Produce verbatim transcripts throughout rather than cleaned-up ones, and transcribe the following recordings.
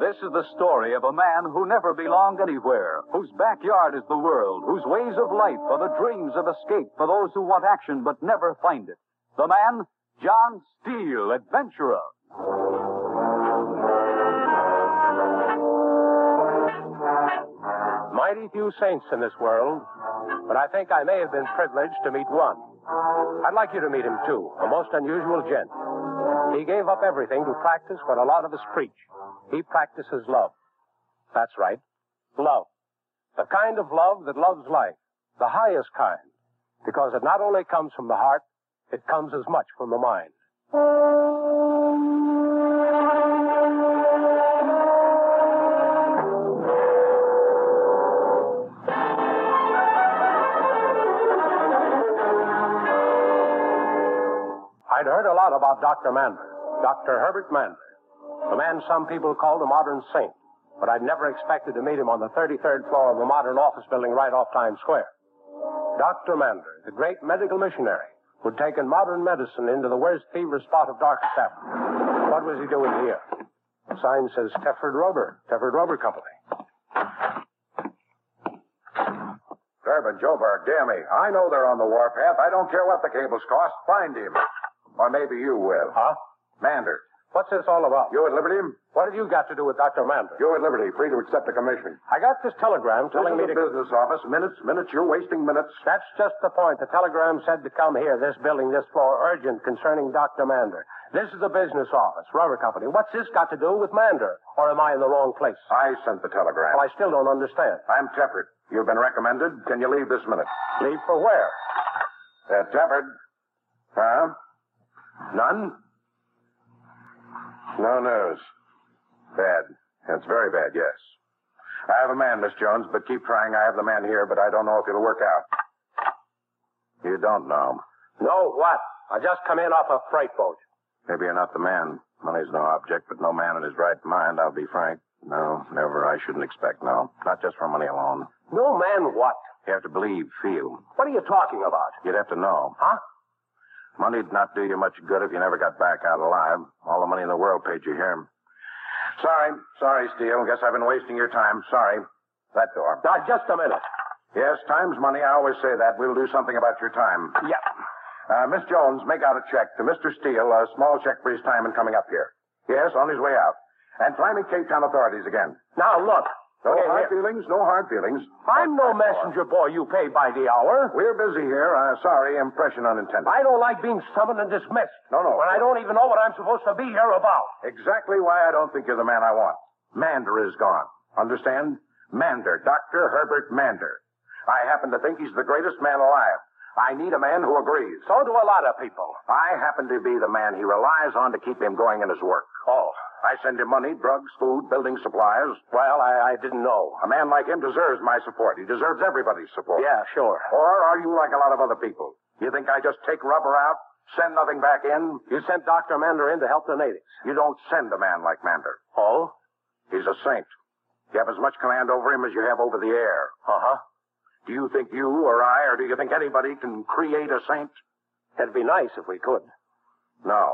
This is the story of a man who never belonged anywhere, whose backyard is the world, whose ways of life are the dreams of escape for those who want action but never find it. The man, John Steele, adventurer. Mighty few saints in this world, but I think I may have been privileged to meet one. I'd like you to meet him, too, a most unusual gent. He gave up everything to practice what a lot of us preach. He practices love. That's right, love. The kind of love that loves life, the highest kind, because it not only comes from the heart, it comes as much from the mind. I'd heard a lot about Doctor Mander, Doctor Herbert Mander, the man some people call the modern saint, but I'd never expected to meet him on the thirty-third floor of a modern office building right off Times Square. Doctor Mander, the great medical missionary, who'd taken modern medicine into the worst fever spot of Darkest Africa. What was he doing here? The sign says Tefford Rubber, Tefford Rubber Company. Durbin, Joburg, dear me. I know they're on the warpath. I don't care what the cables cost. Find him. Or maybe you will. Huh? Mander. What's this all about? You at liberty? What have you got to do with Doctor Mander? You at liberty, free to accept a commission. I got this telegram telling this me is to... the business office. Minutes, minutes, you're wasting minutes. That's just the point. The telegram said to come here, this building, this floor, urgent concerning Doctor Mander. This is the business office, rubber company. What's this got to do with Mander? Or am I in the wrong place? I sent the telegram. Well, I still don't understand. I'm Tefford. You've been recommended. Can you leave this minute? Leave for where? Uh, Tefford. Huh? None? No news. Bad. It's very bad, yes. I have a man, Miss Jones, but keep trying. I have the man here, but I don't know if it'll work out. You don't know. No, what? I just come in off a freight boat. Maybe you're not the man. Money's no object, but no man in his right mind, I'll be frank. No, never. I shouldn't expect, no. Not just for money alone. No man what? You have to believe, feel. What are you talking about? You'd have to know. Huh? Money'd not do you much good if you never got back out alive. All the money in the world paid you here. Sorry. Sorry, Steele. Guess I've been wasting your time. Sorry. That door. Now, just a minute. Yes, time's money. I always say that. We'll do something about your time. Yeah. Uh, Miss Jones, make out a check to Mister Steele, a small check for his time in coming up here. Yes, on his way out. And try me Cape Town authorities again. Now, look. No Okay, hard here. feelings, no hard feelings. I'm no messenger boy you pay by the hour. We're busy here. Uh, sorry, impression unintended. I don't like being summoned and dismissed. No, no. When I don't even know what I'm supposed to be here about. Exactly why I don't think you're the man I want. Mander is gone. Understand? Mander. Doctor Herbert Mander. I happen to think he's the greatest man alive. I need a man who agrees. So do a lot of people. I happen to be the man he relies on to keep him going in his work. Oh. I send him money, drugs, food, building supplies. Well, I, I didn't know. A man like him deserves my support. He deserves everybody's support. Yeah, sure. Or are you like a lot of other people? You think I just take rubber out, send nothing back in? You sent Doctor Mander in to help the natives. You don't send a man like Mander. Oh? He's a saint. You have as much command over him as you have over the air. Uh-huh. Do you think you or I, or do you think anybody can create a saint? It'd be nice if we could. No.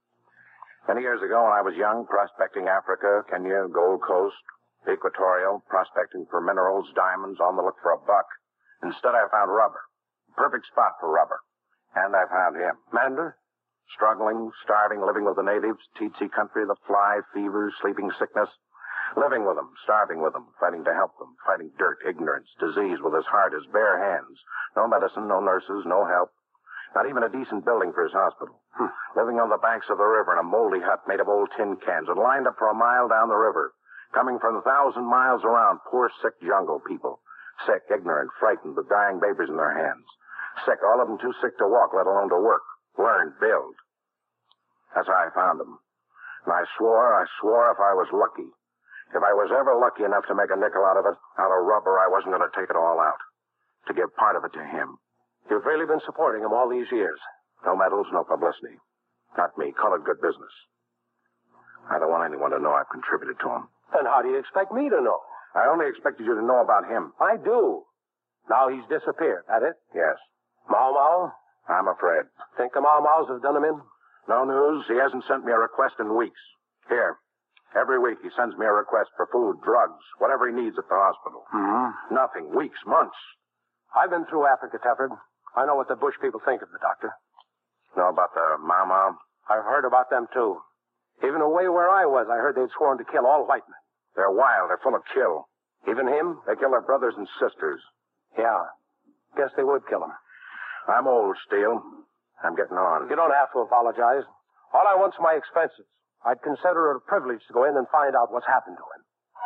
Many years ago when I was young, prospecting Africa, Kenya, Gold Coast, Equatorial, prospecting for minerals, diamonds, on the look for a buck. Instead, I found rubber. Perfect spot for rubber. And I found him. Mander? Struggling, starving, living with the natives, Tsetse country, the fly, fevers, sleeping sickness. Living with them, starving with them, fighting to help them, fighting dirt, ignorance, disease with his heart, his bare hands. No medicine, no nurses, no help. Not even a decent building for his hospital. Hmm. Living on the banks of the river in a moldy hut made of old tin cans and lined up for a mile down the river. Coming from a thousand miles around, poor, sick jungle people. Sick, ignorant, frightened, with dying babies in their hands. Sick, all of them too sick to walk, let alone to work, learn, build. That's how I found them. And I swore, I swore if I was lucky, if I was ever lucky enough to make a nickel out of it, out of rubber, I wasn't going to take it all out. To give part of it to him. You've really been supporting him all these years. No medals, no publicity. Not me. Call it good business. I don't want anyone to know I've contributed to him. Then how do you expect me to know? I only expected you to know about him. I do. Now he's disappeared, that it? Yes. Mau Mau? I'm afraid. Think the Mau Maus have done him in? No news. He hasn't sent me a request in weeks. Here. Every week he sends me a request for food, drugs, whatever he needs at the hospital. Mm-hmm. Nothing. Weeks, months. I've been through Africa, Tefford. I know what the bush people think of the doctor. Know about the Mama? I've heard about them, too. Even away where I was, I heard they'd sworn to kill all white men. They're wild. They're full of kill. Even him? They kill their brothers and sisters. Yeah. Guess they would kill him. I'm old, Steele. I'm getting on. You don't have to apologize. All I want's my expenses. I'd consider it a privilege to go in and find out what's happened to him.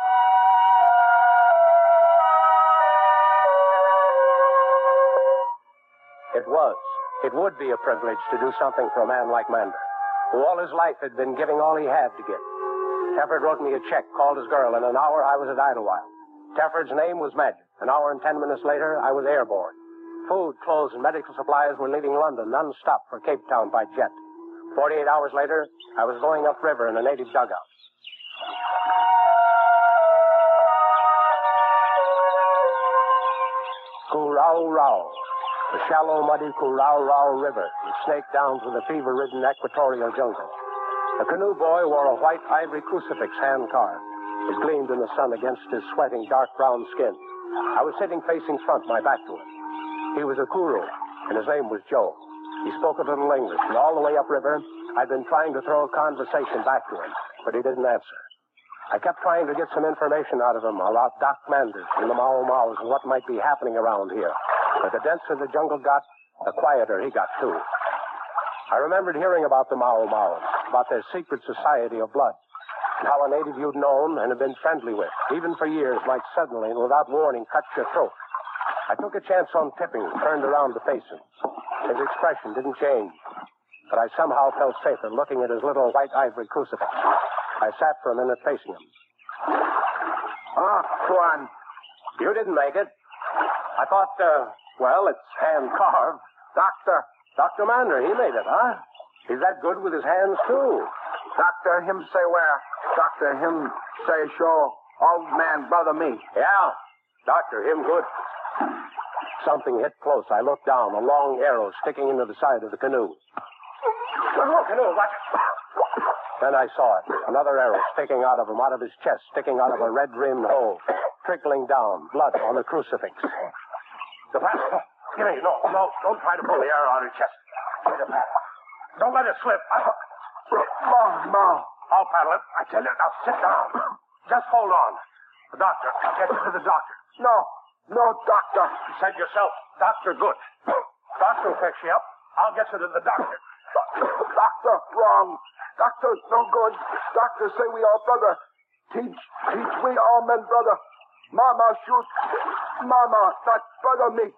It was. It would be a privilege to do something for a man like Mander, who all his life had been giving all he had to give. Tefford wrote me a check, called his girl. In an hour, I was at Idlewild. Tefford's name was Magic. An hour and ten minutes later, I was airborne. Food, clothes, and medical supplies were leaving London non-stop for Cape Town by jet. Forty-eight hours later, I was going upriver in a native dugout. Curau-Rau. The shallow, muddy Curau-Rau River that snaked down through the fever-ridden equatorial jungle. The canoe boy wore a white ivory crucifix hand-carved. It gleamed in the sun against his sweating, dark brown skin. I was sitting facing front, my back to him. He was a Kuru, and his name was Joe. He spoke a little English, and all the way upriver, I'd been trying to throw a conversation back to him, but he didn't answer. I kept trying to get some information out of him about Doc Manders and the Mau Maus and what might be happening around here. But the denser the jungle got, the quieter he got, too. I remembered hearing about the Mau Maus, about their secret society of blood, and how a native you'd known and had been friendly with, even for years, might suddenly and without warning cut your throat. I took a chance on tipping, turned around to face him. His expression didn't change, but I somehow felt safer looking at his little white ivory crucifix. I sat for a minute facing him. Ah, Juan. You didn't make it. I thought, uh, well, it's hand-carved. Doctor. Doctor Mander, he made it, huh? He's that good with his hands, too. Doctor, him say where? Doctor, him say show. Old man, brother me. Yeah. Doctor, him good. Something hit close. I looked down, a long arrow sticking into the side of the canoe. Oh, canoe, watch it. Then I saw it. Another arrow sticking out of him, out of his chest, sticking out of a red-rimmed hole, trickling down, blood on the crucifix. The paddle. Give me. No, no, don't try to pull the arrow out of your chest. Give me the paddle. Don't let it slip. No, no. I'll paddle it. I tell you, now sit down. Just hold on. The doctor. I'll get you to the doctor. No, no, doctor. You said yourself, Doctor Good. Doctor will fix you up. I'll get you to the doctor. Doctor, wrong. Doctor's no good. Doctor say we all brother. Teach, teach we all men brother. Mama shoot. Mama, not brother me.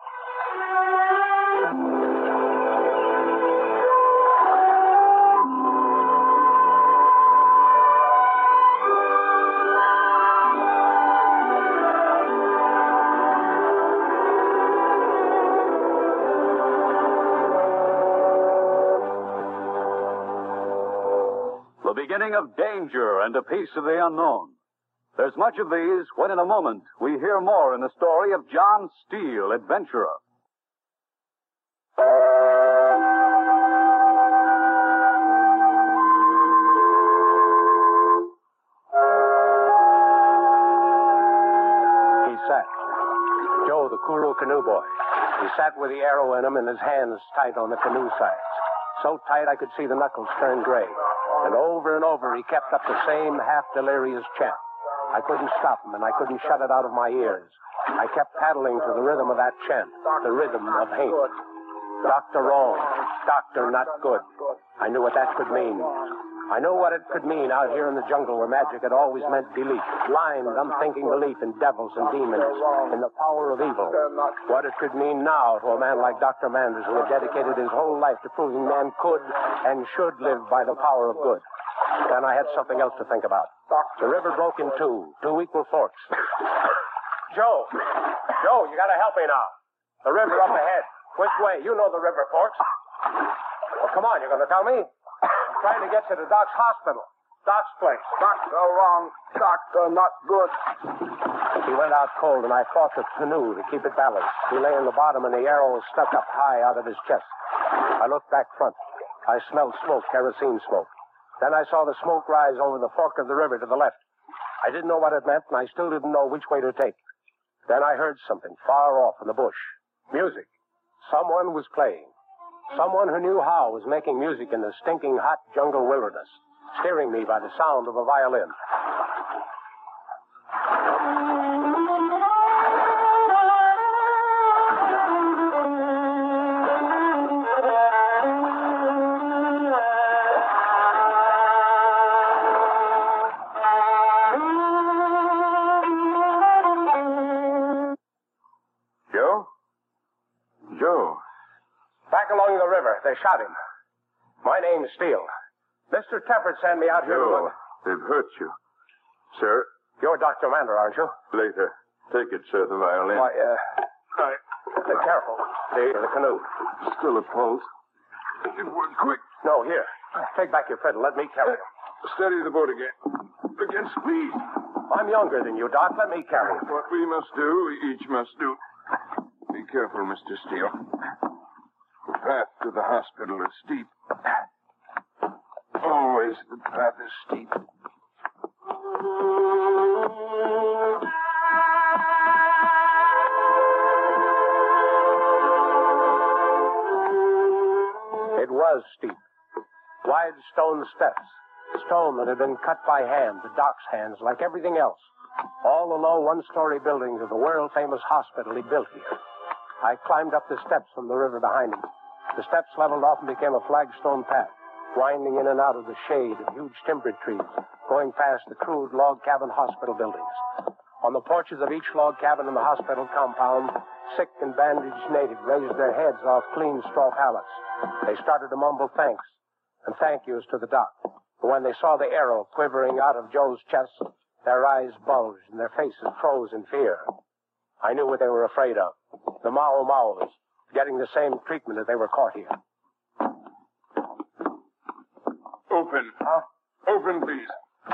The beginning of danger and a piece of the unknown. There's much of these when in a moment we hear more in the story of John Steele, adventurer. He sat. Joe, the Kuru canoe boy. He sat with the arrow in him and his hands tight on the canoe sides. So tight I could see the knuckles turn gray. And over and over he kept up the same half-delirious chant. I couldn't stop him, and I couldn't shut it out of my ears. I kept paddling to the rhythm of that chant, the rhythm of hate. Doctor wrong, doctor not good. I knew what that could mean. I knew what it could mean out here in the jungle where magic had always meant belief, blind, unthinking belief in devils and demons, in the power of evil. What it could mean now to a man like Doctor Manders, who had dedicated his whole life to proving man could and should live by the power of good. Then I had something else to think about. The river broke in two, two equal forks. Joe, Joe, you gotta help me now. The river up ahead. Which way? You know the river forks. Well, come on, you're gonna tell me? I'm trying to get you to Doc's hospital. Doc's place. Doctor wrong. Doctor not good. He went out cold, and I fought the canoe to keep it balanced. He lay in the bottom, and the arrow stuck up high out of his chest. I looked back front. I smelled smoke, kerosene smoke. Then I saw the smoke rise over the fork of the river to the left. I didn't know what it meant, and I still didn't know which way to take. Then I heard something far off in the bush. Music. Someone was playing. Someone who knew how was making music in the stinking hot jungle wilderness, steering me by the sound of a violin. They shot him. My name's Steele. Mister Tefford sent me out here to Joe, look... they've hurt you. Sir? You're Doctor Mander, aren't you? Later. Take it, sir, the violin. Why, uh... Right. Uh, careful. The, the canoe. Still a pulse. It worked quick. No, here. Take back your fiddle. Let me carry him. Steady the boat again. Again, speed. I'm younger than you, Doc. Let me carry him. What we must do, we each must do. Be careful, Mister Steele. The path to the hospital is steep. Always the path is steep. It was steep. Wide stone steps. Stone that had been cut by hand, the Doc's hands, like everything else. All the low one-story buildings of the world-famous hospital he built here. I climbed up the steps from the river behind him. The steps leveled off and became a flagstone path, winding in and out of the shade of huge timber trees, going past the crude log cabin hospital buildings. On the porches of each log cabin in the hospital compound, sick and bandaged natives raised their heads off clean straw pallets. They started to mumble thanks and thank yous to the Doc. But when they saw the arrow quivering out of Joe's chest, their eyes bulged and their faces froze in fear. I knew what they were afraid of. The Mau Maus, getting the same treatment as they were caught here. Open. Huh? Open, please.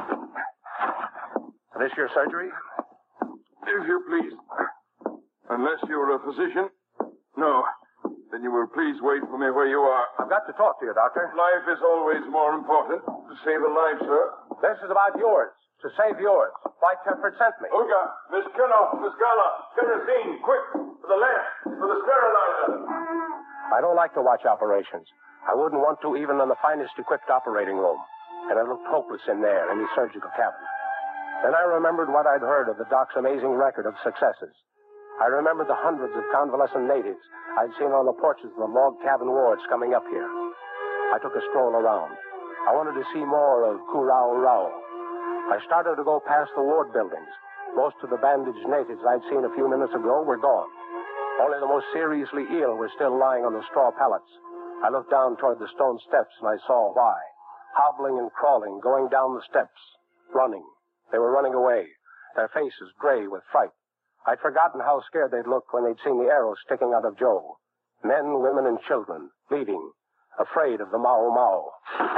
Is this your surgery? If you please. Unless you're a physician. No. Then you will please wait for me where you are. I've got to talk to you, Doctor. Life is always more important. To save a life, sir. This is about yours. To save yours. Why Tefford sent me. Olga, Miss Kennoff, Miss Gala, kerosene, quick, for the lamp, for the sterilizer. I don't like to watch operations. I wouldn't want to even in the finest equipped operating room. And it looked hopeless in there, in the surgical cabin. Then I remembered what I'd heard of the Doc's amazing record of successes. I remembered the hundreds of convalescent natives I'd seen on the porches of the log cabin wards coming up here. I took a stroll around. I wanted to see more of Kurau Rao. I started to go past the ward buildings. Most of the bandaged natives I'd seen a few minutes ago were gone. Only the most seriously ill were still lying on the straw pallets. I looked down toward the stone steps, and I saw why. Hobbling and crawling, going down the steps, running. They were running away, their faces gray with fright. I'd forgotten how scared they'd looked when they'd seen the arrows sticking out of Joe. Men, women, and children, bleeding, afraid of the Mau Mau.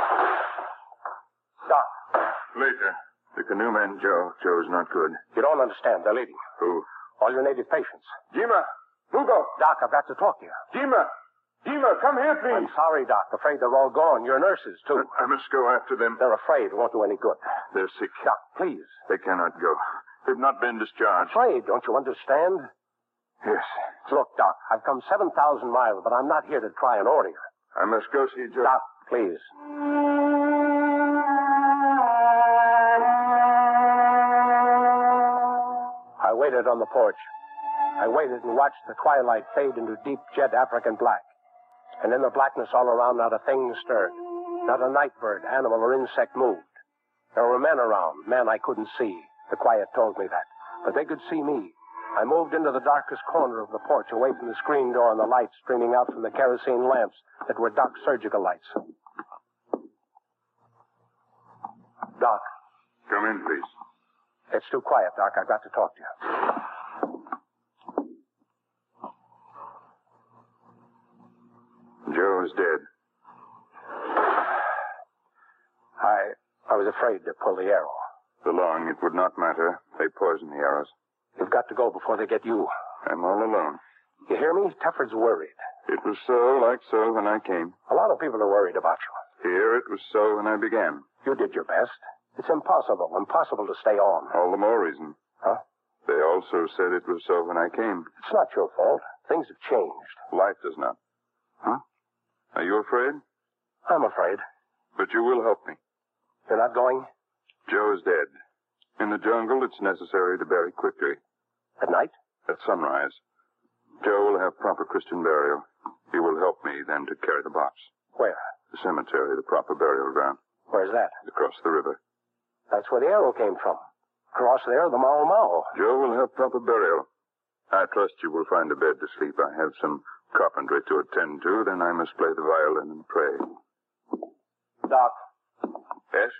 Doc. Later. The canoeman, Joe. Joe's not good. You don't understand. They're leaving. Who? All your native patients. Jima! Mugo! Doc, I've got to talk to you. Jima! Jima, come here, please. I'm sorry, Doc. Afraid they're all gone. Your nurses, too. I, I must go after them. They're afraid. It won't do any good. They're sick. Doc, please. They cannot go. They've not been discharged. Afraid, don't you understand? Yes. Look, Doc, I've come seven thousand miles, but I'm not here to try and order you. I must go see Joe. Doc, please. I waited on the porch. I waited and watched the twilight fade into deep jet African black. And in the blackness all around, not a thing stirred. Not a night bird, animal, or insect moved. There were men around, men I couldn't see. The quiet told me that. But they could see me. I moved into the darkest corner of the porch, away from the screen door and the lights streaming out from the kerosene lamps that were Doc's surgical lights. Doc. Come in, please. It's too quiet, Doc. I've got to talk to you. Joe is dead. I I was afraid to pull the arrow. The long, it would not matter. They poison the arrows. You've got to go before they get you. I'm all alone. You hear me? Tefford's worried. It was so, like so, when I came. A lot of people are worried about you. Here it was so when I began. You did your best. It's impossible, impossible to stay on. All the more reason. Huh? They also said it was so when I came. It's not your fault. Things have changed. Life does not. Huh? Are you afraid? I'm afraid. But you will help me. You're not going? Joe is dead. In the jungle, it's necessary to bury quickly. At night? At sunrise. Joe will have proper Christian burial. He will help me then to carry the box. Where? The cemetery, the proper burial ground. Where's that? Across the river. That's where the arrow came from. Across there, the Mau Mau. Joe will have proper burial. I trust you will find a bed to sleep. I have some carpentry to attend to. Then I must play the violin and pray. Doc. Yes?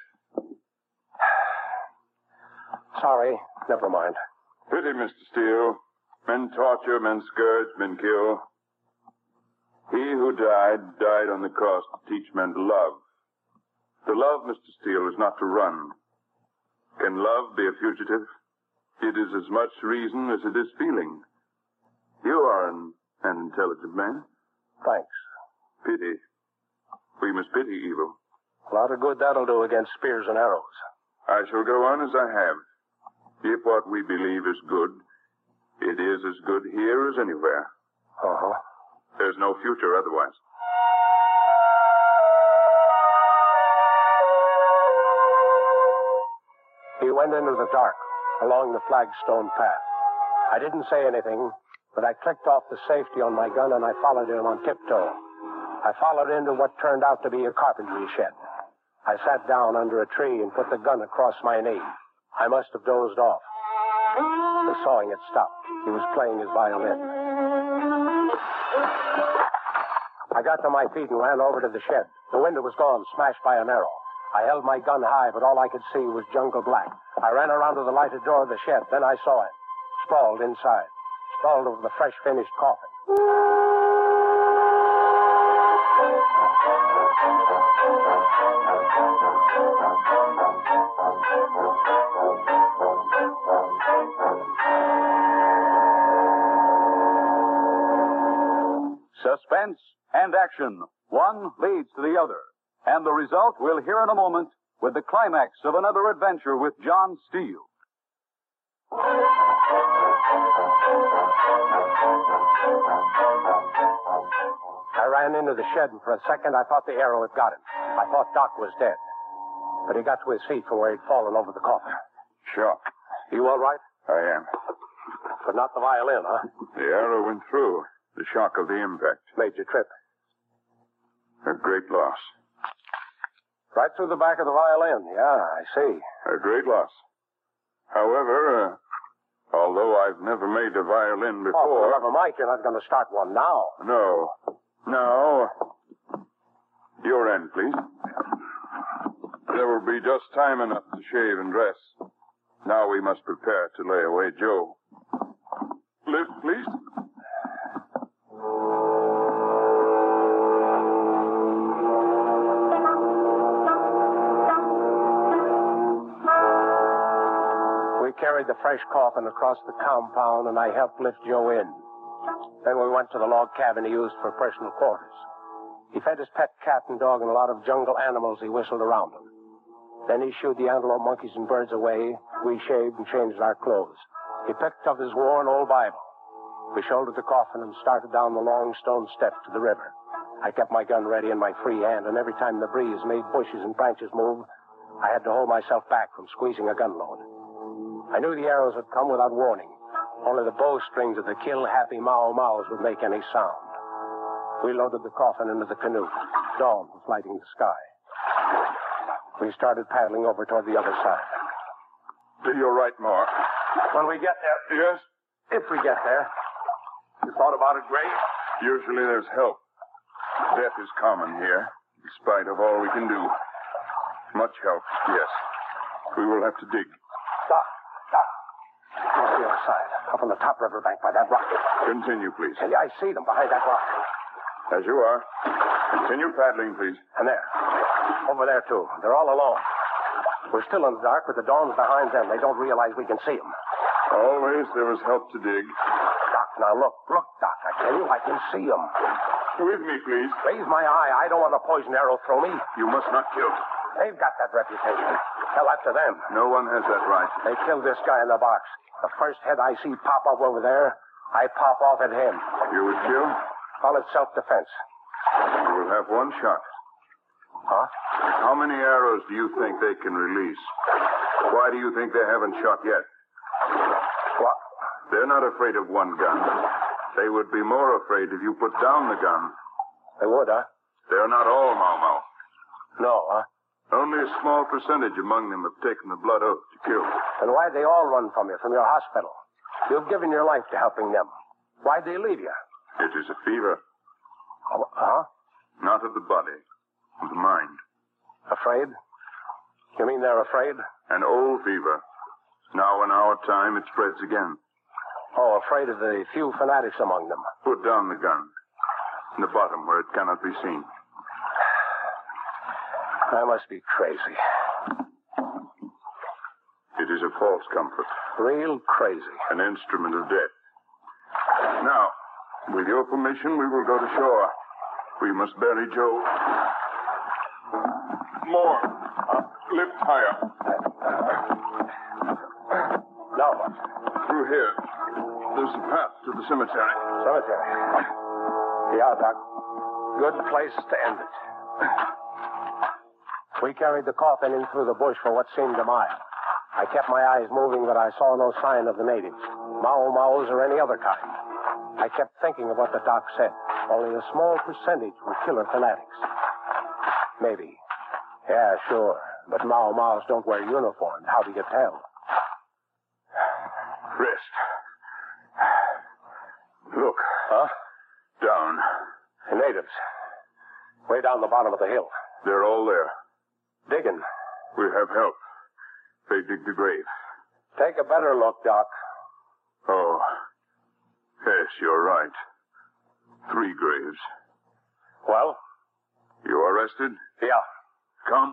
Sorry. Never mind. Pity, Mister Steele. Men torture, men scourge, men kill. He who died, died on the cross to teach men to love. To love, Mister Steele, is not to run. Can love be a fugitive? It is as much reason as it is feeling. You are an, an intelligent man. Thanks. Pity. We must pity evil. A lot of good that'll do against spears and arrows. I shall go on as I have. If what we believe is good, it is as good here as anywhere. Uh-huh. There's no future otherwise. He went into the dark, along the flagstone path. I didn't say anything, but I clicked off the safety on my gun and I followed him on tiptoe. I followed into what turned out to be a carpentry shed. I sat down under a tree and put the gun across my knee. I must have dozed off. The sawing had stopped. He was playing his violin. I got to my feet and ran over to the shed. The window was gone, smashed by an arrow. I held my gun high, but all I could see was jungle black. I ran around to the lighted door of the shed. Then I saw him, sprawled inside, sprawled over the fresh finished coffin. Suspense and action. One leads to the other. And the result we'll hear in a moment with the climax of another adventure with John Steele. I ran into the shed, and for a second I thought the arrow had got him. I thought Doc was dead. But he got to his feet from where he'd fallen over the coffin. Sure. You all right? I am. But not the violin, huh? The arrow went through. The shock of the impact. Made you trip. A great loss. Right through the back of the violin. Yeah, I see. A great loss. However, uh, although I've never made a violin before... Oh, for the love of Mike, you're not going to start one now. No. No. Your end, please. There will be just time enough to shave and dress. Now we must prepare to lay away Joe. Lift, please. We carried the fresh coffin across the compound, and I helped lift Joe in. Then we went to the log cabin he used for personal quarters. He fed his pet cat and dog and a lot of jungle animals he whistled around him. Then he shooed the antelope, monkeys, and birds away. We shaved and changed our clothes. He picked up his worn old Bible. We shouldered the coffin and started down the long stone steps to the river. I kept my gun ready in my free hand, and every time the breeze made bushes and branches move, I had to hold myself back from squeezing a gun load. I knew the arrows would come without warning. Only the bowstrings of the kill-happy Mau Maus would make any sound. We loaded the coffin into the canoe. Dawn was lighting the sky. We started paddling over toward the other side. To your right, Mark. When we get there... Yes? If we get there. You thought about it, Gray? Usually there's help. Death is common here, in spite of all we can do. Much help, yes. We will have to dig. Stop. Stop. Here's the other side. Up on the top riverbank by that rock. Continue, please. Hey, I see them behind that rock. As you are. Continue paddling, please. And there. Over there, too. They're all alone. We're still in the dark, but the dawn's behind them. They don't realize we can see them. Always there was help to dig. Doc, now look. Look, Doc. I tell you, I can see them. With me, please. Raise my eye. I don't want a poison arrow through me. You must not kill. They've got that reputation. Tell that to them. No one has that right. They killed this guy in the box. The first head I see pop up over there, I pop off at him. You would kill? Call it self-defense. You will have one shot. Huh? How many arrows do you think they can release? Why do you think they haven't shot yet? What? They're not afraid of one gun. They would be more afraid if you put down the gun. They would, huh? They're not all Mau Mau. No, huh? Only a small percentage among them have taken the blood oath to kill. Then why'd they all run from you, from your hospital? You've given your life to helping them. Why'd they leave you? It is a fever. Oh, huh? Not of the body, of the mind. Afraid? You mean they're afraid? An old fever. Now in our time it spreads again. Oh, afraid of the few fanatics among them. Put down the gun. In the bottom where it cannot be seen. I must be crazy. It is a false comfort. Real crazy. An instrument of death. Now, with your permission, we will go to shore. We must bury Joe. More. Uh, lift higher. No. Through here. There's a path to the cemetery. Cemetery. Yeah, Doc. Good place to end it. We carried the coffin in through the bush for what seemed a mile. I kept my eyes moving, but I saw no sign of the natives, Mau Maus or any other kind. I kept thinking of what the doc said. Only a small percentage were killer fanatics. Maybe. Yeah, sure. But Mau Maus don't wear uniforms. How do you tell? Rest. Look. Huh? Down. The natives. Way down the bottom of the hill. They're all there. Digging. We have help. They dig the grave. Take a better look, Doc. Oh. Yes, you're right. Three graves. Well? You arrested? Yeah. Come.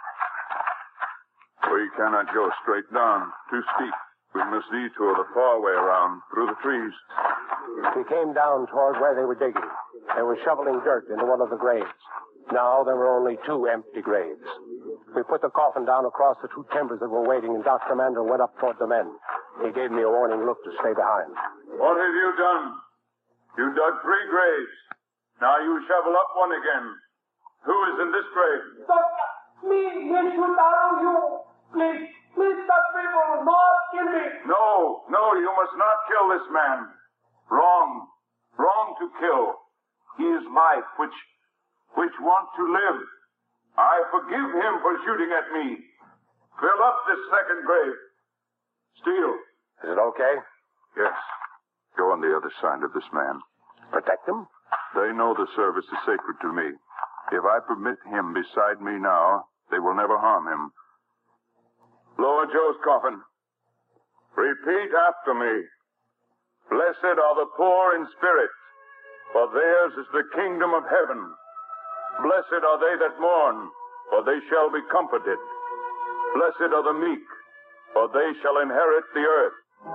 We cannot go straight down. Too steep. We must detour the far way around, through the trees. We came down toward where they were digging. They were shoveling dirt into one of the graves. Now there were only two empty graves. We put the coffin down across the two timbers that were waiting, and Doctor Commander went up toward the men. He gave me a warning look to stay behind. What have you done? You dug three graves. Now you shovel up one again. Who is in this grave? Doctor, me, me shoot arrow you. Please, please stop people, not kill me. No, no, you must not kill this man. Wrong. Wrong to kill. He is life, which, which want to live. I forgive him for shooting at me. Fill up this second grave. Steele. Is it okay? Yes. Go on the other side of this man. Protect him? They know the service is sacred to me. If I permit him beside me now, they will never harm him. Lower Joe's coffin. Repeat after me. Blessed are the poor in spirit, for theirs is the kingdom of heaven. Blessed are they that mourn, for they shall be comforted. Blessed are the meek, for they shall inherit the earth.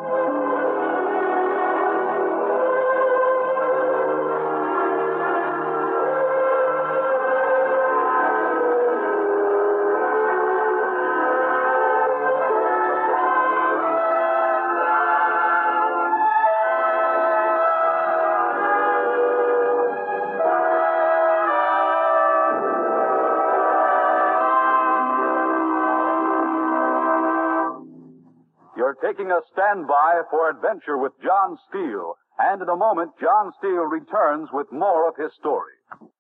Taking a standby for adventure with John Steele. And in a moment, John Steele returns with more of his story.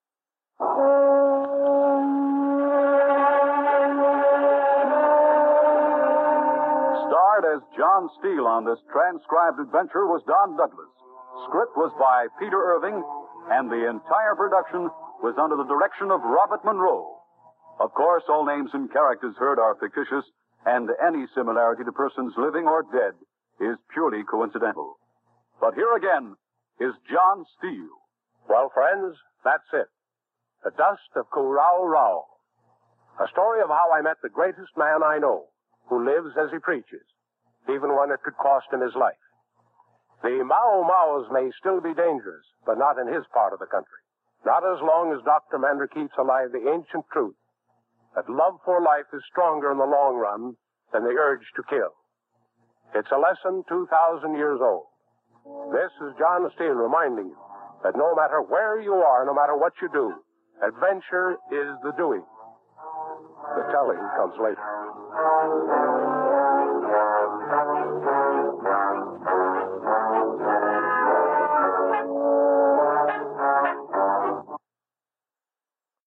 Starred as John Steele on this transcribed adventure was Don Douglas. Script was by Peter Irving, and the entire production was under the direction of Robert Monroe. Of course, all names and characters heard are fictitious, and any similarity to persons living or dead is purely coincidental. But here again is John Steele. Well, friends, that's it. The Dust of Kurau Rao. A story of how I met the greatest man I know, who lives as he preaches, even when it could cost him his life. The Mau Maus may still be dangerous, but not in his part of the country. Not as long as Doctor Mander keeps alive the ancient truth that love for life is stronger in the long run than the urge to kill. It's a lesson two thousand years old. This is John Steele reminding you that no matter where you are, no matter what you do, adventure is the doing. The telling comes later.